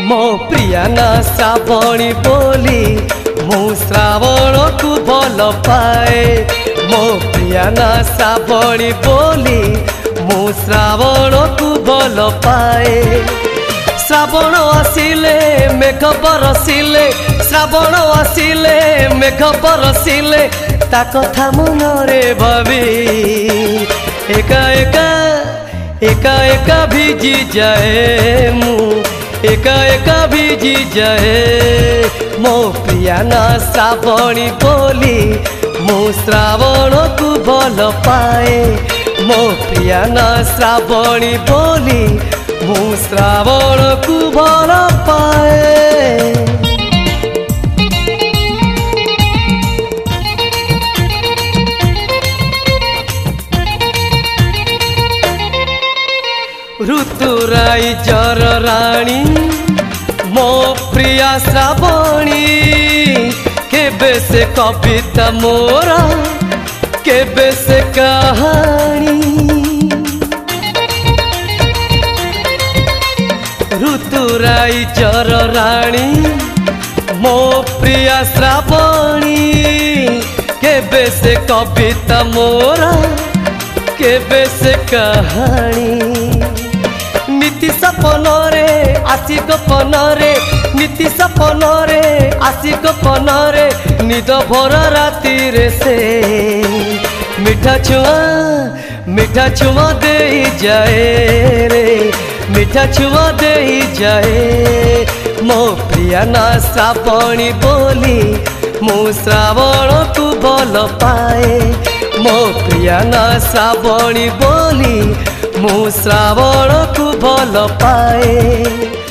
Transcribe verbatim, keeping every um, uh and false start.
मो प्रिया ना श्रावणी बोली मु श्रावण को भल पाए। मो प्रिया ना श्रावणी बोली मु श्रावण को भल पाए। श्रावण आसिले मेघ बरसिले श्रावण आसिले मेघ बरसिले ता कथा मनरे भावी एका एका एका एका भिजी जाए मु एका एका भिजी जाए। मो प्रिया ना श्रावणी बोली मु श्रावण को भल पाए। मो प्रिया ना श्रावणी बोली मु श्रावण को भल पाए। ऋतुराई जर राणी मो प्रिया श्रावणी केबे से कविता मोरा केबे से कहानी। ऋतुराई जर राणी मो प्रिया श्रावणी केबे से कविता मोरा केबे से कहानी। नीति सपन रे आसी गोपन रे नीति सपन रे आसी गोपन रे निद भर राति रे से मीठा छुआ मीठा छुआ दे जाए रे मीठा छुआ दे जाए। मो प्रिया ना श्रावणी बोली मु श्रावण को भल पाए। मो प्रिया ना श्रावणी बोली मु श्रावण को भल पाए।